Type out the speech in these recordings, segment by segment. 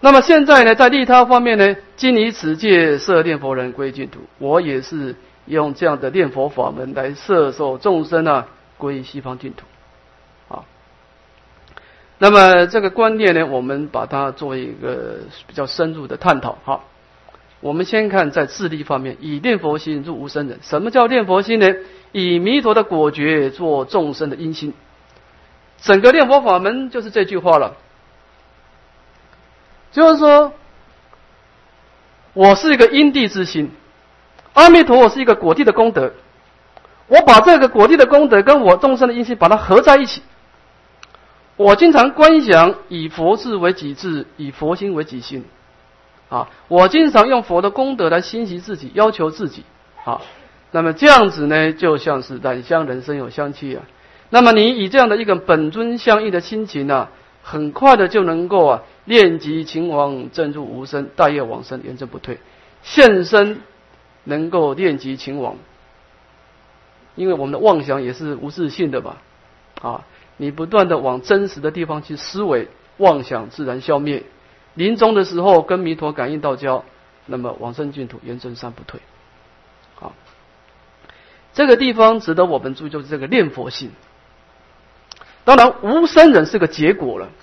那么现在呢，在利他方面呢，今以此戒摄念佛人归净土，我也是用这样的念佛法门来摄受众生啊归西方净土。啊，那么这个观念呢，我们把它作为一个比较深入的探讨。好，我们先看在自利方面，以念佛心入无生忍。什么叫念佛心呢？以弥陀的果觉做众生的因心。整个念佛法门就是这句话了，就是说我是一个因地之心，阿弥陀佛是一个果地的功德，我把这个果地的功德跟我众生的因心把它合在一起。我经常观想以佛智为己智，以佛心为己心。啊，我经常用佛的功德来欣喜自己，要求自己。啊，那么这样子呢，就像是染香人生有香气啊。那么你以这样的一个本尊相应的心情啊，很快的就能够念及秦王正入无生，大业往生，延正不退，现身能够念及秦王。因为我们的妄想也是无自性的嘛，啊，你不断的往真实的地方去思维，妄想自然消灭。临终的时候跟弥陀感应道交，那么往生净土，延正三不退。好，这个地方值得我们注意，就是这个念佛性。当然无生忍是个结果了，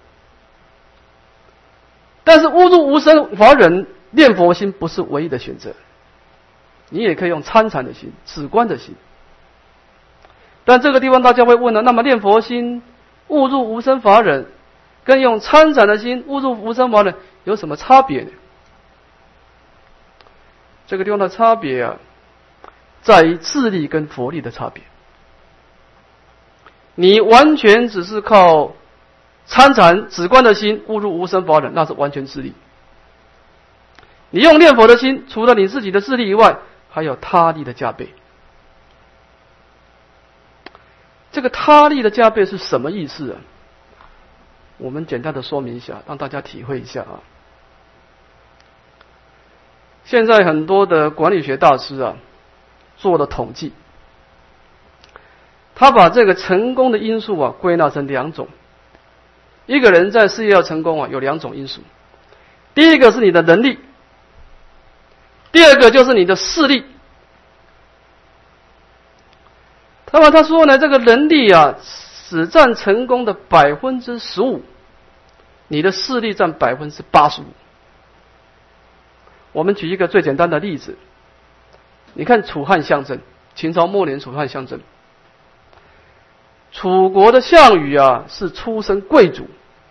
但是误入无生法忍念佛心不是唯一的选择，你也可以用参禅的心、止观的心。但这个地方大家会问了，那么念佛心误入无生法忍跟用参禅的心误入无生法忍有什么差别呢？这个地方的差别啊，在于自力跟佛力的差别。你完全只是靠参禅止观的心误入无生法忍，那是完全自力。你用念佛的心，除了你自己的自力以外，还有他力的加倍。这个他力的加倍是什么意思啊？我们简单的说明一下，让大家体会一下啊。现在很多的管理学大师啊，做了统计，他把这个成功的因素啊归纳成两种。一个人在事业要成功啊，有两种因素。第一个是你的能力，第二个就是你的势力。那么他说呢，这个能力啊只占成功的15%，你的势力占85%。我们举一个最简单的例子，你看楚汉相争，秦朝末年楚汉相争，楚国的项羽啊是出身贵族，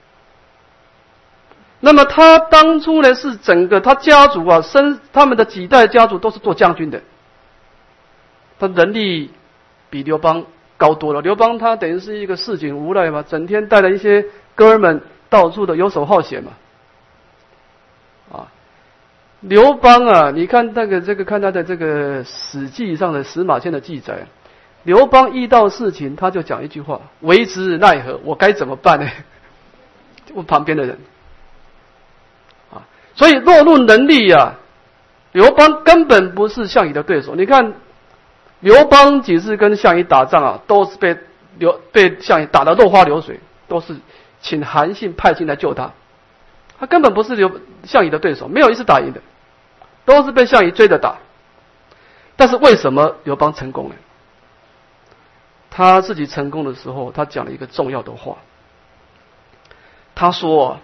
那么他当初呢是整个他家族啊他们的几代家族都是做将军的，他能力比刘邦高多了。刘邦他等于是一个市井无赖嘛，整天带了一些哥们到处的游手好闲嘛。啊，刘邦啊，你看看他的这个史记上的司马迁的记载，刘邦遇到事情他就讲一句话：为之奈何？我该怎么办呢？问旁边的人。啊，所以若论能力啊，刘邦根本不是项羽的对手。你看刘邦几次跟项羽打仗啊，都是被项羽打得落花流水，都是请韩信派进来救他，他根本不是项羽的对手，没有一次打赢的，都是被项羽追着打。但是为什么刘邦成功呢？他自己成功的时候，他讲了一个重要的话，他说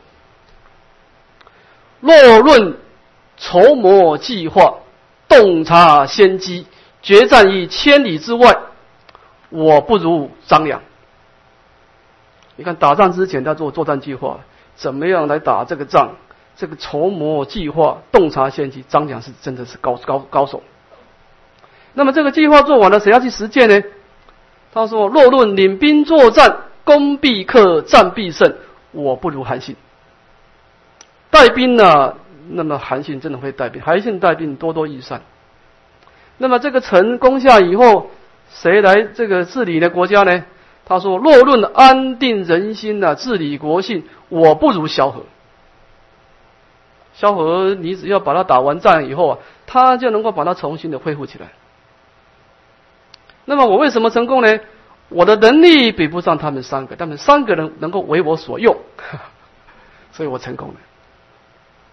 若论筹谋计划，洞察先机，决战于千里之外，我不如张良。你看打仗之前他做作战计划，怎么样来打这个仗，这个筹谋计划，洞察先机，张良是真的是高手。那么这个计划做完了，谁要去实践呢？他说若论领兵作战，攻必克，战必胜，我不如韩信。带兵呢，那么韩信真的会带兵，韩信带兵多多益善。那么这个城攻下以后，谁来这个治理的国家呢？他说若论安定人心啊，治理国信，我不如萧何。萧何你只要把他打完仗以后啊，他就能够把他重新的恢复起来。那么我为什么成功呢？我的能力比不上他们三个，他们三个人能够为我所用，所以我成功了。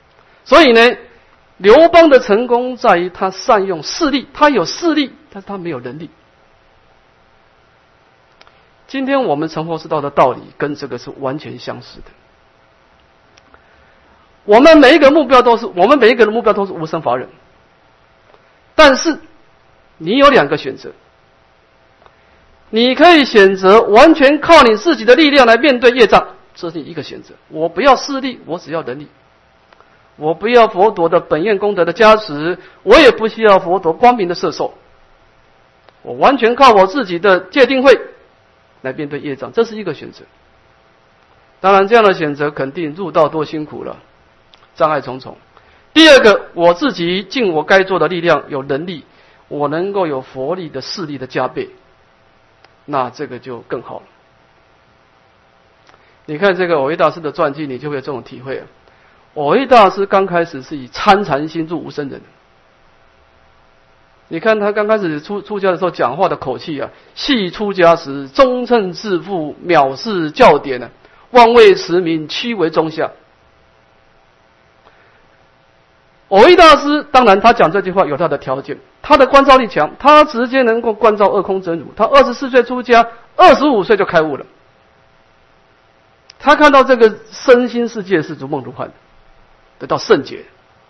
所以呢，刘邦的成功在于他善用势力，他有势力，但是他没有能力。今天我们成佛之道的道理跟这个是完全相似的。我们每一个人的目标都是无生法忍，但是你有两个选择，你可以选择完全靠你自己的力量来面对业障，这是一个选择。我不要势力，我只要能力。我不要佛陀的本愿功德的加持，我也不需要佛陀光明的摄受，我完全靠我自己的戒定慧来面对业障，这是一个选择。当然这样的选择肯定入道多辛苦了，障碍重重。第二个，我自己尽我该做的力量，有能力，我能够有佛力的势力的加倍，那这个就更好了。你看这个蕅益大师的传记，你就会有这种体会了。蕅益大师刚开始是以参禅心入无生忍，你看他刚开始出家的时候讲话的口气啊，系出家时忠称自负，藐视教典啊，妄为持名，屈为中下。蕅益大师当然他讲这句话有他的条件，他的观照力强，他直接能够观照二空真如。他24岁出家，25岁就开悟了。他看到这个身心世界是如梦如幻的，得到圣解。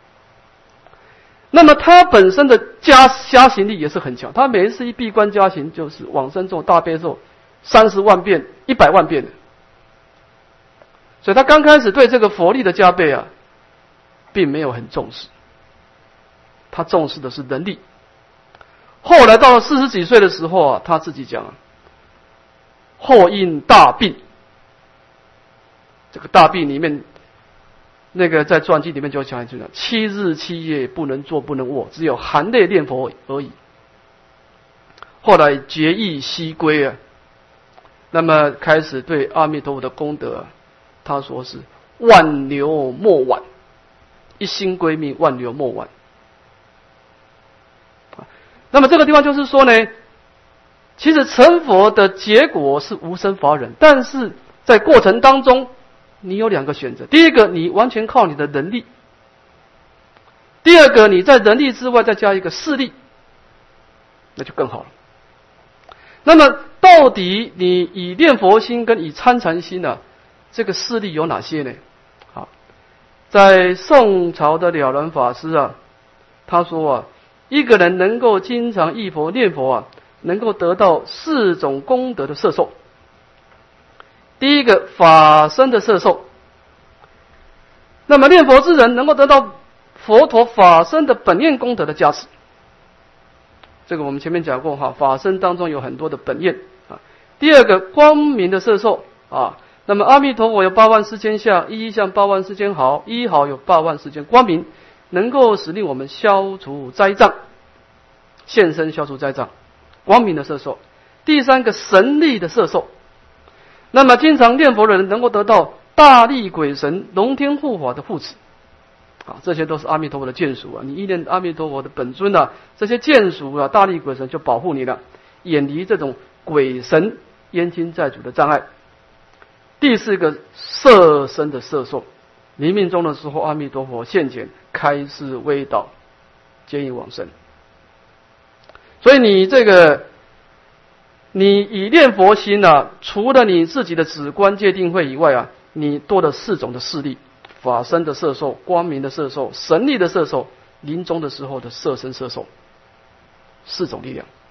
那么他本身的加行力也是很强，他每一次一闭关加行就是往生咒、大悲咒30万遍、100万遍的。所以他刚开始对这个佛力的加倍啊，并没有很重视，他重视的是能力。后来到了40几岁的时候啊，他自己讲啊，后因大病。这个大病里面，那个在传记里面就讲一句：7日7夜不能坐不能卧，只有含泪念佛而已。后来决意西归啊，那么开始对阿弥陀佛的功德啊，他说是万流莫挽，一心归命，万流莫挽。那么这个地方就是说呢，其实成佛的结果是无生法忍，但是在过程当中，你有两个选择：第一个，你完全靠你的能力；第二个，你在能力之外再加一个势力，那就更好了。那么，到底你以念佛心跟以参禅心呢，这个势力有哪些呢？好，在宋朝的了然法师啊，他说啊，一个人能够经常忆佛念佛啊，能够得到4种功德的摄受。第一个，法身的摄受。那么念佛之人能够得到佛陀法身的本愿功德的加持。这个我们前面讲过哈，法身当中有很多的本愿啊。第二个，光明的摄受啊。那么阿弥陀佛有8万4千相，一向8万4千毫，一毫有8万4千光明，能够使令我们消除灾障，现身消除灾障，光明的摄受。第三个，神力的摄受。那么经常念佛的人能够得到大力鬼神、龙天护法的护持，啊，这些都是阿弥陀佛的眷属啊。你依念阿弥陀佛的本尊啊，这些眷属啊，大力鬼神就保护你了，远离这种鬼神冤亲债主的障碍。第四个，色身的摄受，临命终的时候，阿弥陀佛现前开示微导，接引往生。所以你这个。你以念佛心啊，除了你自己的止观戒定慧以外啊，你多了4种的势力：法身的摄受、光明的摄受、神力的摄受、临终的时候的色身摄受，4种力量。